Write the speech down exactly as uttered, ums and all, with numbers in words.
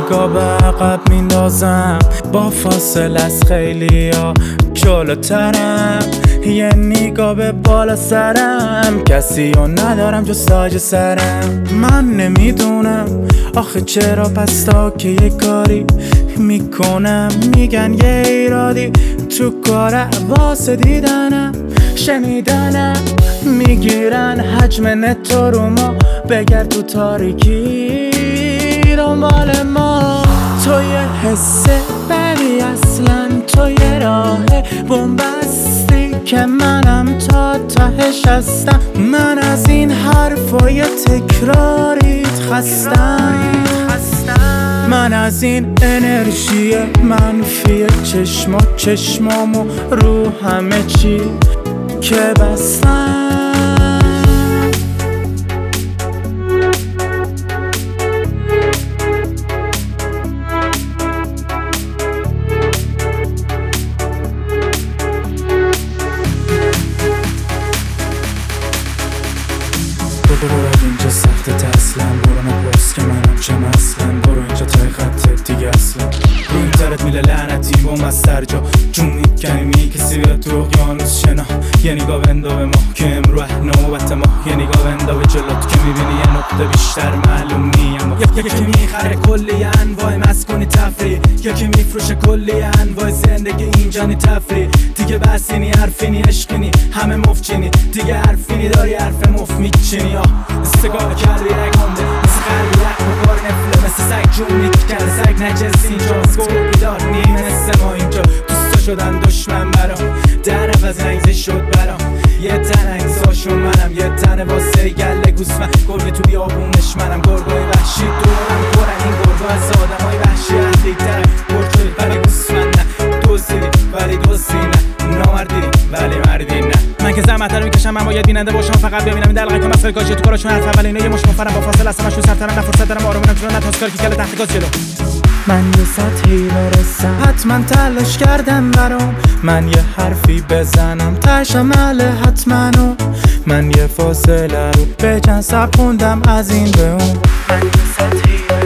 نگاه به عقب میندازم، با فاصله از خیلی ها جلوترم. یه نگاه به بالا سرم، کسی رو ندارم جز تاج سرم. من نمیدونم آخه چرا پس تا که یه کاری میکنم میگن یه ایرادی تو کار واسه دیدنم شنیدنم. میگیرن حجم نتو رو ما، بگرد تو تاریکی دنبال ما. تو یه حسه ببی اصلا تو یه راه بومبستی که منم تا تهش هستم. من از این حرفای تکراریت خستم، من از این انرژی منفی چشما چشمامو رو همه چی که بستم. برو اینجا سخته تسلم، برو نپرس که منم چه مسلم. برو اینجا تای خطت دیگه اصلا رو اینترنت میله لعنتی بوم از سر جا جون میکنی می کسی بیاد تو اقیانوس شنا. یه نگاه بندا به ما که امروه نوبت ما، یه نگاه بندا به جلوت که میبینی یه نقطه بیشتر معلوم نی. اما یکی میخره کلی انواع مسکونی تفریح، یکی میفروشه کلی انواع زندگی اینجا نی تفریح. دیگه بحثی نی حرفی نی عشقی نی همه مفچینی، دیگه حرفی نی داری حرف مف میچینی. استگاه کردی نگونده مثل قلبی لک بکار نفله، مثل سگ جون میکرد سگ نجسی اینجا سکور بیدار نی مثل ما اینجا. دوستا شدن دشمن برام در عوض انگزه شد برام، یه تن انگزاشون منم یه تن واسه گله گوسمن. گرگه تو بیابونش منم گرگای وحشی دورم برن. این گرگا از آدم های وحشی اهلیترم، گرگوی ولی گوسمن نه، دوزیدی ولی دوزی نه، نامردیدی ولی مردی نه. من که زحمت رو میکشم من باید بیننده باشم، فقط ببینم این دلقه که مسئله گاجه تو کاراشون حرف اول اینا یه مش مفرم با فاصله هستم اشون سرترم نه فرصت دارم آروم نمیتونم نه تاسکار که کله تحت گاز جلو. من یه سطحی برسم حتما تلاش کردم برام، من یه حرفی بزنم تش عمله حتما. من یه فاصله رو به چند سب خوندم از این به اون. من یه سطحی